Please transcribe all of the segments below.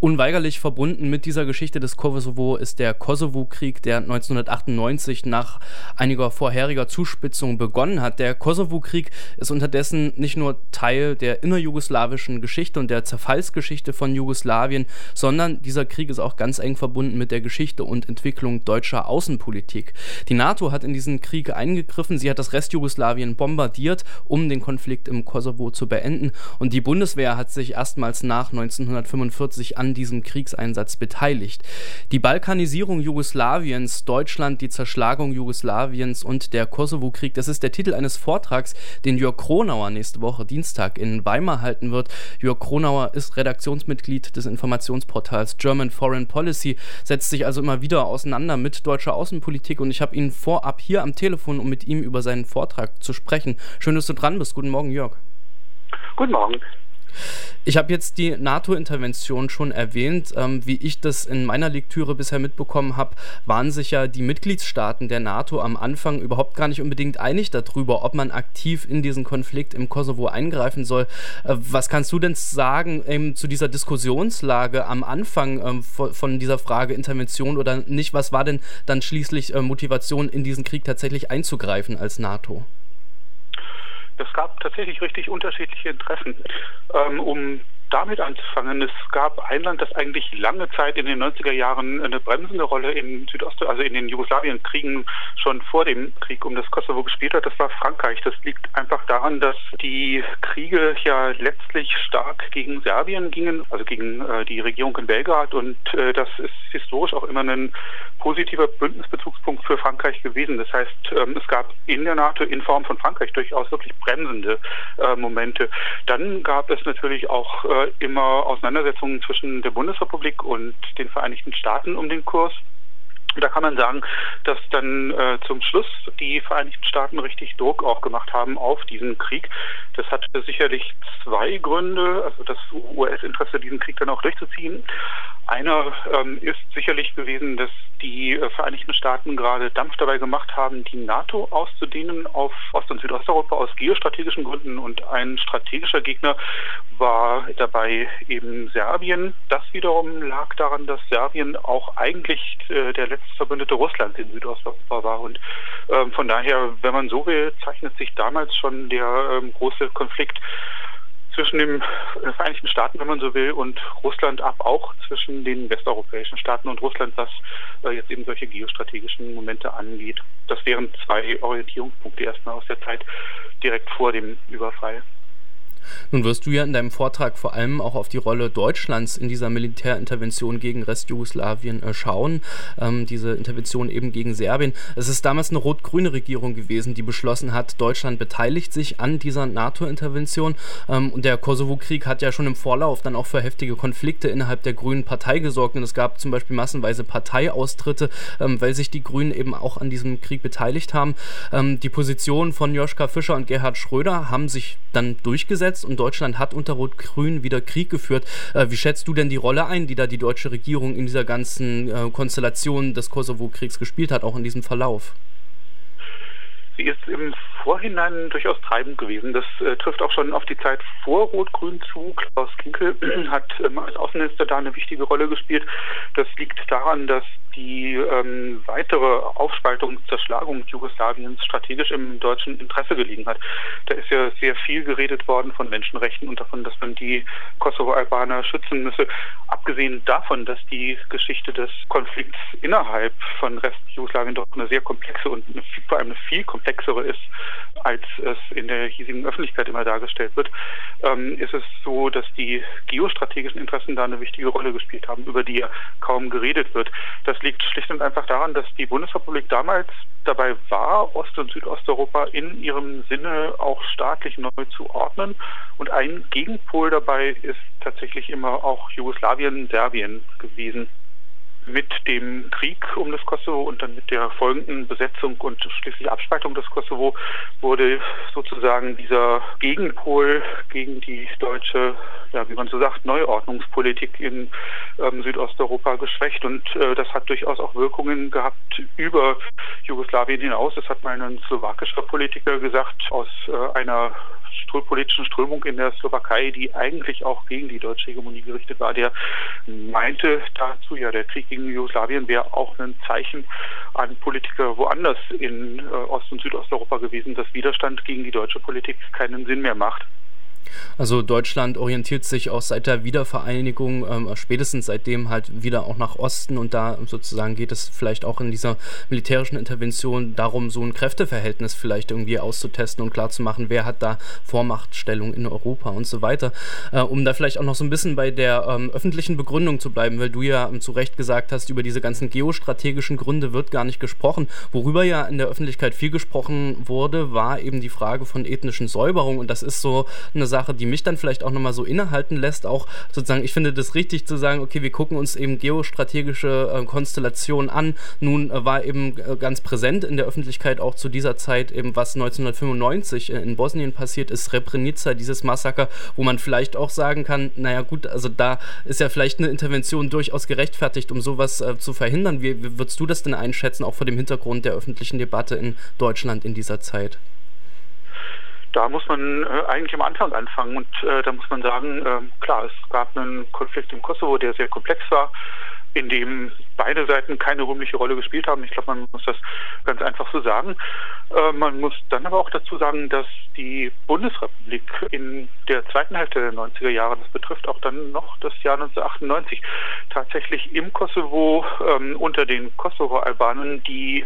Unweigerlich verbunden mit dieser Geschichte des Kosovo ist der Kosovo-Krieg, der 1998 nach einiger vorheriger Zuspitzung begonnen hat. Der Kosovo-Krieg ist unterdessen nicht nur Teil der innerjugoslawischen Geschichte und der Zerfallsgeschichte von Jugoslawien, sondern dieser Krieg ist auch ganz eng verbunden mit der Geschichte und Entwicklung deutscher Außenpolitik. Die NATO hat in diesen Krieg eingegriffen, sie hat das Restjugoslawien bombardiert, um den Konflikt im Kosovo zu beenden, und die Bundeswehr hat sich erstmals nach 1945 an diesem Kriegseinsatz beteiligt. Die Balkanisierung Jugoslawiens, Deutschland, die Zerschlagung Jugoslawiens und der Kosovo-Krieg, das ist der Titel eines Vortrags, den Jörg Kronauer nächste Woche Dienstag in Weimar halten wird. Jörg Kronauer ist Redaktionsmitglied des Informationsportals German Foreign Policy, setzt sich also immer wieder auseinander mit deutscher Außenpolitik, und ich habe ihn vorab hier am Telefon, um mit ihm über seinen Vortrag zu sprechen. Schön, dass du dran bist. Guten Morgen, Jörg. Guten Morgen. Ich habe jetzt die NATO-Intervention schon erwähnt. Wie ich das in meiner Lektüre bisher mitbekommen habe, waren sich ja die Mitgliedstaaten der NATO am Anfang überhaupt gar nicht unbedingt einig darüber, ob man aktiv in diesen Konflikt im Kosovo eingreifen soll. Was kannst du denn sagen zu dieser Diskussionslage am Anfang von dieser Frage Intervention oder nicht? Was war denn dann schließlich Motivation, in diesen Krieg tatsächlich einzugreifen als NATO? Es gab tatsächlich richtig unterschiedliche Interessen. Um damit anzufangen, es gab ein Land, das eigentlich lange Zeit in den 90er Jahren eine bremsende Rolle in also in den Jugoslawienkriegen schon vor dem Krieg um das Kosovo gespielt hat. Das war Frankreich. Das liegt einfach daran, dass die Kriege ja letztlich stark gegen Serbien gingen, also gegen die Regierung in Belgrad, und das ist historisch auch immer ein positiver Bündnisbezugspunkt für Frankreich gewesen. Das heißt, es gab in der NATO in Form von Frankreich durchaus wirklich bremsende Momente. Dann gab es natürlich auch immer Auseinandersetzungen zwischen der Bundesrepublik und den Vereinigten Staaten um den Kurs. Da kann man sagen, dass dann zum Schluss die Vereinigten Staaten richtig Druck auch gemacht haben auf diesen Krieg. Das hatte sicherlich zwei Gründe, also das US-Interesse, diesen Krieg dann auch durchzuziehen. Einer ist sicherlich gewesen, dass die Vereinigten Staaten gerade Dampf dabei gemacht haben, die NATO auszudehnen auf Ost- und Südosteuropa aus geostrategischen Gründen, und ein strategischer Gegner war dabei eben Serbien. Das wiederum lag daran, dass Serbien auch eigentlich der letzte Verbündete Russlands in Südosteuropa war, und von daher, wenn man so will, zeichnet sich damals schon der große Konflikt zwischen den Vereinigten Staaten, wenn man so will, und Russland ab, auch zwischen den westeuropäischen Staaten und Russland, was jetzt eben solche geostrategischen Momente angeht. Das wären zwei Orientierungspunkte erstmal aus der Zeit direkt vor dem Überfall. Nun wirst du ja in deinem Vortrag vor allem auch auf die Rolle Deutschlands in dieser Militärintervention gegen Restjugoslawien schauen, diese Intervention eben gegen Serbien. Es ist damals eine rot-grüne Regierung gewesen, die beschlossen hat, Deutschland beteiligt sich an dieser NATO-Intervention, und der Kosovo-Krieg hat ja schon im Vorlauf dann auch für heftige Konflikte innerhalb der Grünen Partei gesorgt, und es gab zum Beispiel massenweise Parteiaustritte, weil sich die Grünen eben auch an diesem Krieg beteiligt haben. Die Positionen von Joschka Fischer und Gerhard Schröder haben sich dann durchgesetzt, und Deutschland hat unter Rot-Grün wieder Krieg geführt. Wie schätzt du denn die Rolle ein, die da die deutsche Regierung in dieser ganzen Konstellation des Kosovo-Kriegs gespielt hat, auch in diesem Verlauf? Sie ist im Vorhinein durchaus treibend gewesen. Das trifft auch schon auf die Zeit vor Rot-Grün zu. Klaus Kinkel hat als Außenminister da eine wichtige Rolle gespielt. Das liegt daran, dass die weitere Aufspaltung, Zerschlagung Jugoslawiens strategisch im deutschen Interesse gelegen hat. Da ist ja sehr viel geredet worden von Menschenrechten und davon, dass man die Kosovo-Albaner schützen müsse. Abgesehen davon, dass die Geschichte des Konflikts innerhalb von Rest-Jugoslawien doch eine sehr komplexe und vor allem eine viel komplexere ist, als es in der hiesigen Öffentlichkeit immer dargestellt wird, ist es so, dass die geostrategischen Interessen da eine wichtige Rolle gespielt haben, über die ja kaum geredet wird. Das liegt schlicht und einfach daran, dass die Bundesrepublik damals dabei war, Ost- und Südosteuropa in ihrem Sinne auch staatlich neu zu ordnen. Und ein Gegenpol dabei ist tatsächlich immer auch Jugoslawien, Serbien gewesen. Mit dem Krieg um das Kosovo und dann mit der folgenden Besetzung und schließlich Abspaltung des Kosovo wurde sozusagen dieser Gegenpol gegen die deutsche, ja, wie man so sagt, Neuordnungspolitik in Südosteuropa geschwächt, und das hat durchaus auch Wirkungen gehabt über Jugoslawien hinaus. Das hat mal ein slowakischer Politiker gesagt, aus einer politischen Strömung in der Slowakei, die eigentlich auch gegen die deutsche Hegemonie gerichtet war, der meinte dazu, ja, der Krieg gegen Jugoslawien wäre auch ein Zeichen an Politiker woanders in Ost- und Südosteuropa gewesen, dass Widerstand gegen die deutsche Politik keinen Sinn mehr macht. Also Deutschland orientiert sich auch seit der Wiedervereinigung, spätestens seitdem halt wieder auch nach Osten, und da sozusagen geht es vielleicht auch in dieser militärischen Intervention darum, so ein Kräfteverhältnis vielleicht irgendwie auszutesten und klarzumachen, wer hat da Vormachtstellung in Europa und so weiter. Um da vielleicht auch noch so ein bisschen bei der öffentlichen Begründung zu bleiben, weil du ja zu Recht gesagt hast, über diese ganzen geostrategischen Gründe wird gar nicht gesprochen. Worüber ja in der Öffentlichkeit viel gesprochen wurde, war eben die Frage von ethnischen Säuberung, und das ist so eine Sache, die mich dann vielleicht auch nochmal so innehalten lässt, auch sozusagen, ich finde das richtig zu sagen, okay, wir gucken uns eben geostrategische Konstellationen an. Nun war eben ganz präsent in der Öffentlichkeit auch zu dieser Zeit eben, was 1995 in Bosnien passiert ist, Srebrenica, dieses Massaker, wo man vielleicht auch sagen kann, naja gut, also da ist ja vielleicht eine Intervention durchaus gerechtfertigt, um sowas zu verhindern. Wie würdest du das denn einschätzen, auch vor dem Hintergrund der öffentlichen Debatte in Deutschland in dieser Zeit? Da muss man eigentlich am Anfang anfangen, und da muss man sagen, klar, es gab einen Konflikt im Kosovo, der sehr komplex war, in dem beide Seiten keine rühmliche Rolle gespielt haben. Ich glaube, man muss das ganz einfach so sagen. Man muss dann aber auch dazu sagen, dass die Bundesrepublik in der zweiten Hälfte der 90er Jahre, das betrifft auch dann noch das Jahr 1998, tatsächlich im Kosovo unter den Kosovo-Albanern die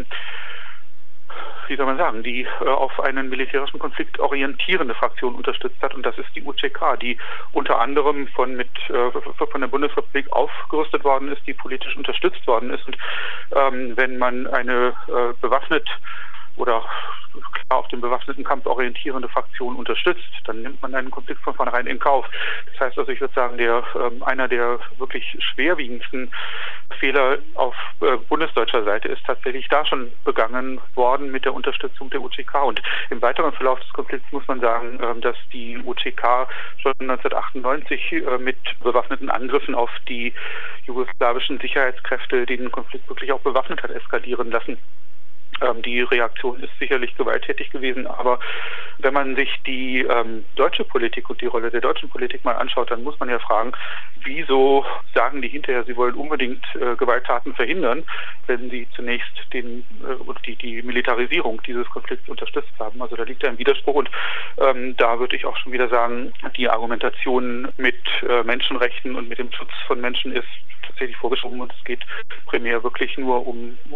die auf einen militärischen Konflikt orientierende Fraktion unterstützt hat, und das ist die UÇK, die unter anderem von der Bundesrepublik aufgerüstet worden ist, die politisch unterstützt worden ist. Und wenn man eine bewaffnet oder klar auf den bewaffneten Kampf orientierende Fraktion unterstützt, dann nimmt man einen Konflikt von vornherein in Kauf. Das heißt also, ich würde sagen, einer der wirklich schwerwiegendsten Fehler auf bundesdeutscher Seite ist tatsächlich da schon begangen worden mit der Unterstützung der UÇK. Und im weiteren Verlauf des Konflikts muss man sagen, dass die UÇK schon 1998 mit bewaffneten Angriffen auf die jugoslawischen Sicherheitskräfte den Konflikt wirklich auch bewaffnet hat eskalieren lassen. Die Reaktion ist sicherlich gewalttätig gewesen, aber wenn man sich die deutsche Politik und die Rolle der deutschen Politik mal anschaut, dann muss man ja fragen, wieso sagen die hinterher, sie wollen unbedingt Gewalttaten verhindern, wenn sie zunächst die Militarisierung dieses Konflikts unterstützt haben. Also da liegt ja ein Widerspruch, und da würde ich auch schon wieder sagen, die Argumentation mit Menschenrechten und mit dem Schutz von Menschen ist tatsächlich vorgeschoben, und es geht primär wirklich nur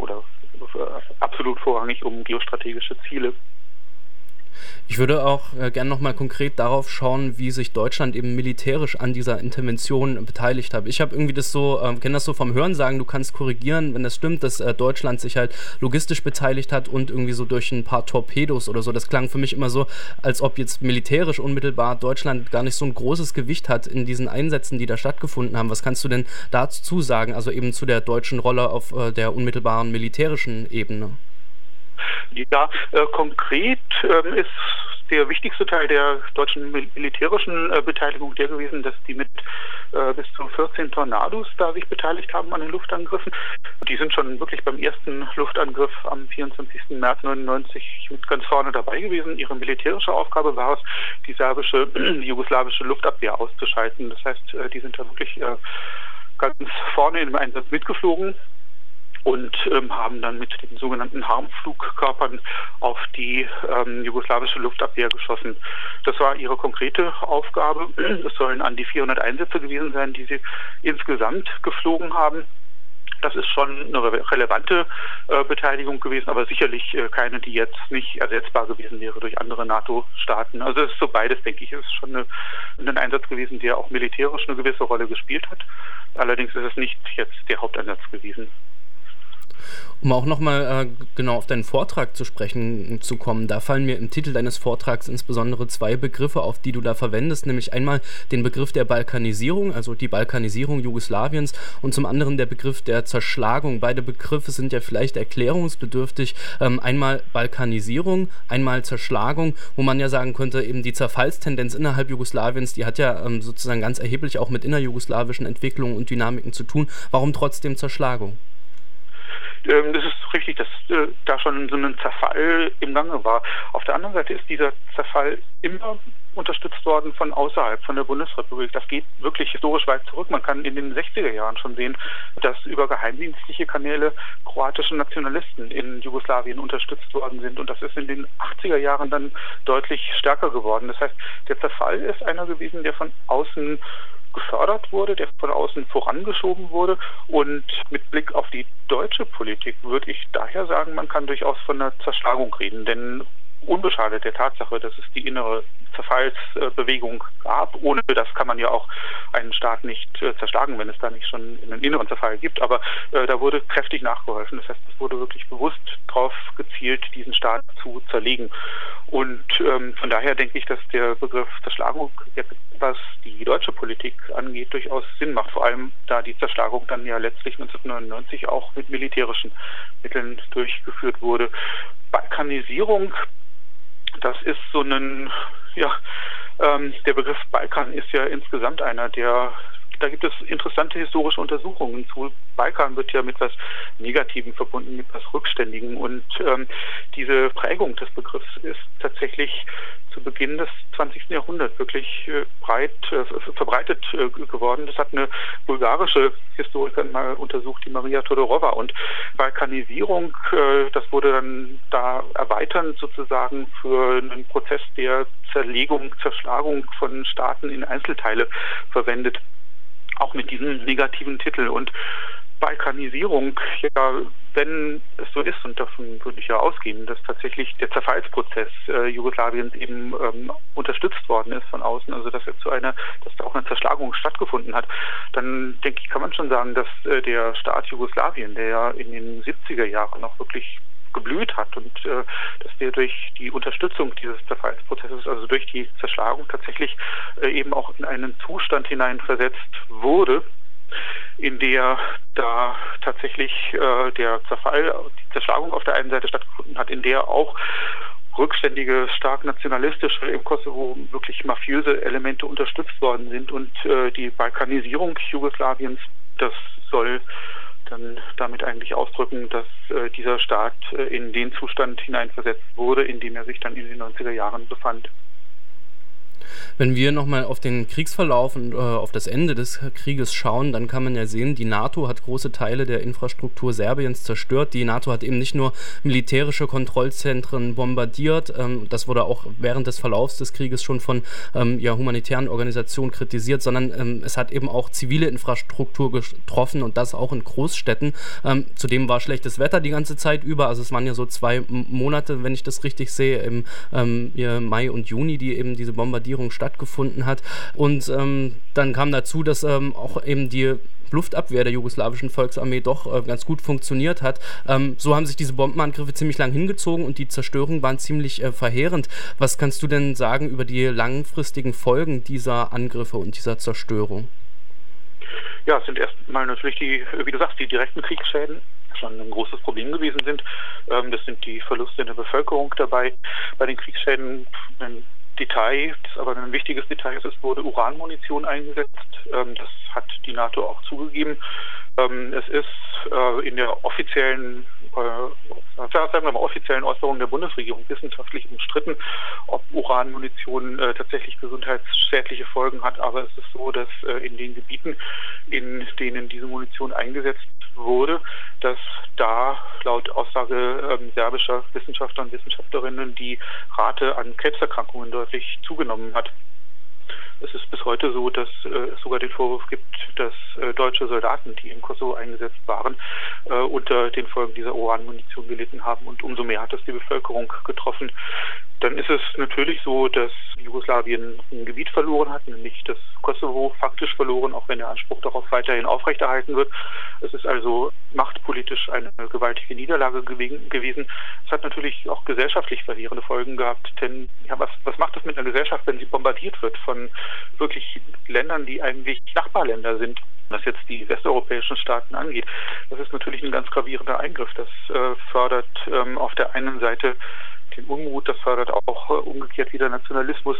absolut vorrangig um geostrategische Ziele. Ich würde auch gerne nochmal konkret darauf schauen, wie sich Deutschland eben militärisch an dieser Intervention beteiligt hat. Ich habe irgendwie kenne das so vom Hörensagen, du kannst korrigieren, wenn das stimmt, dass Deutschland sich halt logistisch beteiligt hat und irgendwie so durch ein paar Torpedos oder so. Das klang für mich immer so, als ob jetzt militärisch unmittelbar Deutschland gar nicht so ein großes Gewicht hat in diesen Einsätzen, die da stattgefunden haben. Was kannst du denn dazu sagen, also eben zu der deutschen Rolle auf der unmittelbaren militärischen Ebene? Ja, konkret ist der wichtigste Teil der deutschen militärischen Beteiligung der gewesen, dass die mit bis zu 14 Tornados da sich beteiligt haben an den Luftangriffen. Die sind schon wirklich beim ersten Luftangriff am 24. März 1999 mit ganz vorne dabei gewesen. Ihre militärische Aufgabe war es, die jugoslawische Luftabwehr auszuschalten. Das heißt, die sind da wirklich ganz vorne im Einsatz mitgeflogen und haben dann mit den sogenannten Harmflugkörpern auf die jugoslawische Luftabwehr geschossen. Das war ihre konkrete Aufgabe. Es sollen an die 400 Einsätze gewesen sein, die sie insgesamt geflogen haben. Das ist schon eine relevante Beteiligung gewesen, aber sicherlich keine, die jetzt nicht ersetzbar gewesen wäre durch andere NATO-Staaten. Also es ist so beides, denke ich. Es ist schon ein Einsatz gewesen, der auch militärisch eine gewisse Rolle gespielt hat. Allerdings ist es nicht jetzt der Haupteinsatz gewesen. Um auch nochmal genau auf deinen Vortrag zu sprechen zu kommen, da fallen mir im Titel deines Vortrags insbesondere zwei Begriffe auf, die du da verwendest, nämlich einmal den Begriff der Balkanisierung, also die Balkanisierung Jugoslawiens, und zum anderen der Begriff der Zerschlagung. Beide Begriffe sind ja vielleicht erklärungsbedürftig. Einmal Balkanisierung, einmal Zerschlagung, wo man ja sagen könnte, eben die Zerfallstendenz innerhalb Jugoslawiens, die hat ja sozusagen ganz erheblich auch mit innerjugoslawischen Entwicklungen und Dynamiken zu tun. Warum trotzdem Zerschlagung? Das ist richtig, dass da schon so ein Zerfall im Gange war. Auf der anderen Seite ist dieser Zerfall immer unterstützt worden von außerhalb, von der Bundesrepublik. Das geht wirklich historisch weit zurück. Man kann in den 60er Jahren schon sehen, dass über geheimdienstliche Kanäle kroatische Nationalisten in Jugoslawien unterstützt worden sind. Und das ist in den 80er Jahren dann deutlich stärker geworden. Das heißt, der Zerfall ist einer gewesen, der von außen gefördert wurde, der von außen vorangeschoben wurde. Und mit Blick auf die deutsche Politik würde ich daher sagen, man kann durchaus von einer Zerschlagung reden. Denn unbeschadet der Tatsache, dass es die innere Zerfallsbewegung gab. Ohne das kann man ja auch einen Staat nicht zerschlagen, wenn es da nicht schon einen inneren Zerfall gibt. Aber da wurde kräftig nachgeholfen. Das heißt, es wurde wirklich bewusst darauf gezielt, diesen Staat zu zerlegen. Und von daher denke ich, dass der Begriff Zerschlagung, was die deutsche Politik angeht, durchaus Sinn macht. Vor allem, da die Zerschlagung dann ja letztlich 1999 auch mit militärischen Mitteln durchgeführt wurde. Balkanisierung, das ist so ein, der Begriff Balkan ist ja insgesamt einer, da gibt es interessante historische Untersuchungen zu. Balkan wird ja mit was Negativem verbunden, mit was Rückständigem. Und diese Prägung des Begriffs ist tatsächlich zu Beginn des 20. Jahrhunderts wirklich breit verbreitet geworden. Das hat eine bulgarische Historikerin mal untersucht, die Maria Todorova. Und Balkanisierung, das wurde dann da erweiternd sozusagen für einen Prozess der Zerschlagung von Staaten in Einzelteile verwendet. Auch mit diesem negativen Titel. Und Balkanisierung, ja, wenn es so ist, und davon würde ich ja ausgehen, dass tatsächlich der Zerfallsprozess Jugoslawiens eben unterstützt worden ist von außen, also dass da auch eine Zerschlagung stattgefunden hat, dann denke ich, kann man schon sagen, dass der Staat Jugoslawien, der ja in den 70er Jahren noch wirklich geblüht hat und dass der durch die Unterstützung dieses Zerfallsprozesses, also durch die Zerschlagung tatsächlich eben auch in einen Zustand hineinversetzt wurde, in der da tatsächlich der Zerfall, die Zerschlagung auf der einen Seite stattgefunden hat, in der auch rückständige, stark nationalistische, im Kosovo wirklich mafiöse Elemente unterstützt worden sind. Und die Balkanisierung Jugoslawiens, das soll dann damit eigentlich ausdrücken, dass dieser Staat in den Zustand hineinversetzt wurde, in dem er sich dann in den 90er Jahren befand. Wenn wir nochmal auf den Kriegsverlauf und auf das Ende des Krieges schauen, dann kann man ja sehen, die NATO hat große Teile der Infrastruktur Serbiens zerstört. Die NATO hat eben nicht nur militärische Kontrollzentren bombardiert, das wurde auch während des Verlaufs des Krieges schon von humanitären Organisationen kritisiert, sondern es hat eben auch zivile Infrastruktur getroffen und das auch in Großstädten. Zudem war schlechtes Wetter die ganze Zeit über, also es waren ja so 2 Monate, wenn ich das richtig sehe, im Mai und Juni, die eben diese Bombardierung stattgefunden hat. Und dann kam dazu, dass auch eben die Luftabwehr der jugoslawischen Volksarmee doch ganz gut funktioniert hat. So haben sich diese Bombenangriffe ziemlich lang hingezogen und die Zerstörungen waren ziemlich verheerend. Was kannst du denn sagen über die langfristigen Folgen dieser Angriffe und dieser Zerstörung? Ja, es sind erstmal natürlich wie du sagst, die direkten Kriegsschäden schon ein großes Problem gewesen sind. Das sind die Verluste in der Bevölkerung dabei. Bei den Kriegsschäden ein Detail, das aber ein wichtiges Detail ist, es wurde Uranmunition eingesetzt. Das hat die NATO auch zugegeben. Es ist in der offiziellen Äußerung der Bundesregierung wissenschaftlich umstritten, ob Uranmunition tatsächlich gesundheitsschädliche Folgen hat. Aber es ist so, dass in den Gebieten, in denen diese Munition eingesetzt wurde, dass da laut Aussage serbischer Wissenschaftler und Wissenschaftlerinnen die Rate an Krebserkrankungen deutlich zugenommen hat. Es ist bis heute so, dass es sogar den Vorwurf gibt, dass deutsche Soldaten, die im Kosovo eingesetzt waren, unter den Folgen dieser Uranmunition gelitten haben und umso mehr hat es die Bevölkerung getroffen. Dann ist es natürlich so, dass Jugoslawien ein Gebiet verloren hat, nämlich das Kosovo faktisch verloren, auch wenn der Anspruch darauf weiterhin aufrechterhalten wird. Es ist also machtpolitisch eine gewaltige Niederlage gewesen. Es hat natürlich auch gesellschaftlich verheerende Folgen gehabt, denn was macht es mit einer Gesellschaft, wenn sie bombardiert wird von wirklich Ländern, die eigentlich Nachbarländer sind, was jetzt die westeuropäischen Staaten angeht? Das ist natürlich ein ganz gravierender Eingriff. Das fördert auf der einen Seite den Unmut, das fördert auch umgekehrt wieder Nationalismus.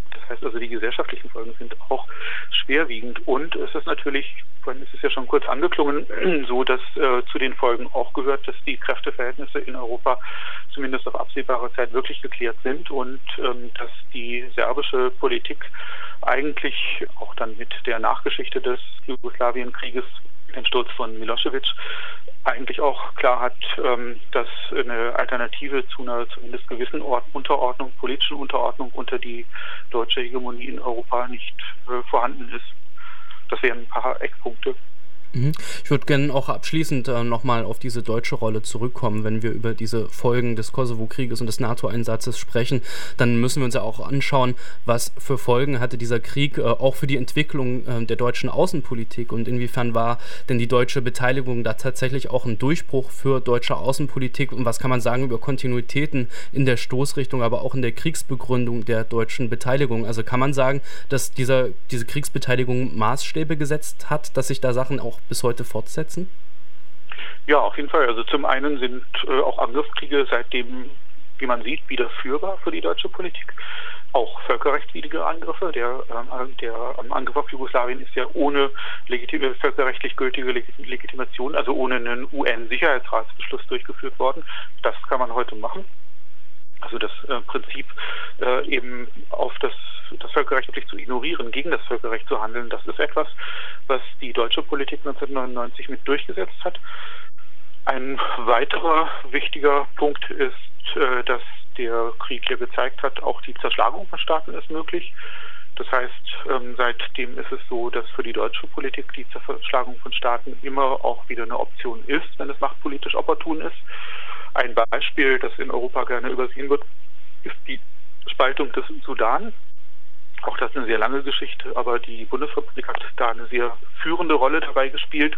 Das heißt also, die gesellschaftlichen Folgen sind auch schwerwiegend. Und es ist natürlich, vorhin ist es ja schon kurz angeklungen, so, dass zu den Folgen auch gehört, dass die Kräfteverhältnisse in Europa zumindest auf absehbare Zeit wirklich geklärt sind und dass die serbische Politik eigentlich auch dann mit der Nachgeschichte des Jugoslawienkrieges, dem Sturz von Milosevic, eigentlich auch klar hat, dass eine Alternative zu einer zumindest gewissen Unterordnung, politischen Unterordnung unter die deutsche Hegemonie in Europa nicht vorhanden ist. Das wären ein paar Eckpunkte. Ich würde gerne auch abschließend nochmal auf diese deutsche Rolle zurückkommen. Wenn wir über diese Folgen des Kosovo-Krieges und des NATO-Einsatzes sprechen, dann müssen wir uns ja auch anschauen, was für Folgen hatte dieser Krieg auch für die Entwicklung der deutschen Außenpolitik und inwiefern war denn die deutsche Beteiligung da tatsächlich auch ein Durchbruch für deutsche Außenpolitik und was kann man sagen über Kontinuitäten in der Stoßrichtung, aber auch in der Kriegsbegründung der deutschen Beteiligung. Also kann man sagen, dass diese Kriegsbeteiligung Maßstäbe gesetzt hat, dass sich da Sachen auch bis heute fortsetzen? Ja, auf jeden Fall. Also zum einen sind auch Angriffskriege seitdem, wie man sieht, wieder führbar für die deutsche Politik. Auch völkerrechtswidrige Angriffe. Der Angriff auf Jugoslawien ist ja ohne völkerrechtlich gültige Legitimation, also ohne einen UN-Sicherheitsratsbeschluss durchgeführt worden. Das kann man heute machen. Also das Prinzip eben auf das Völkerrecht wirklich zu ignorieren, gegen das Völkerrecht zu handeln, das ist etwas, was die deutsche Politik 1999 mit durchgesetzt hat. Ein weiterer wichtiger Punkt ist, dass der Krieg ja gezeigt hat, auch die Zerschlagung von Staaten ist möglich. Das heißt, seitdem ist es so, dass für die deutsche Politik die Zerschlagung von Staaten immer auch wieder eine Option ist, wenn es machtpolitisch opportun ist. Ein Beispiel, das in Europa gerne übersehen wird, ist die Spaltung des Sudan. Auch das ist eine sehr lange Geschichte, aber die Bundesrepublik hat da eine sehr führende Rolle dabei gespielt.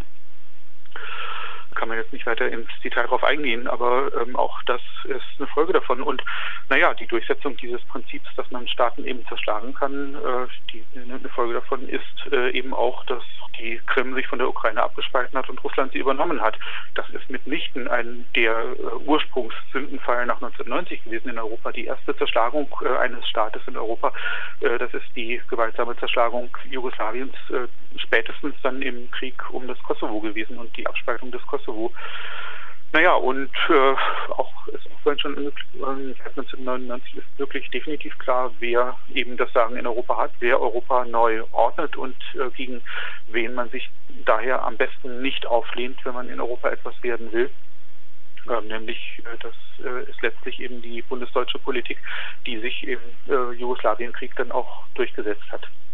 Kann man jetzt nicht weiter ins Detail drauf eingehen, aber auch das ist eine Folge davon. Und naja, die Durchsetzung dieses Prinzips, dass man Staaten eben zerschlagen kann, eine Folge davon ist eben auch, dass die Krim sich von der Ukraine abgespalten hat und Russland sie übernommen hat. Das ist mitnichten der Ursprungssündenfall nach 1990 gewesen in Europa. Die erste Zerschlagung eines Staates in Europa, das ist die gewaltsame Zerschlagung Jugoslawiens, spätestens dann im Krieg um das Kosovo gewesen und die Abspaltung des Kosovo. Naja, und auch ist auch vorhin schon seit 1999 ist wirklich definitiv klar, wer eben das Sagen in Europa hat, wer Europa neu ordnet und gegen wen man sich daher am besten nicht auflehnt, wenn man in Europa etwas werden will. Nämlich, das ist letztlich eben die bundesdeutsche Politik, die sich im Jugoslawienkrieg dann auch durchgesetzt hat.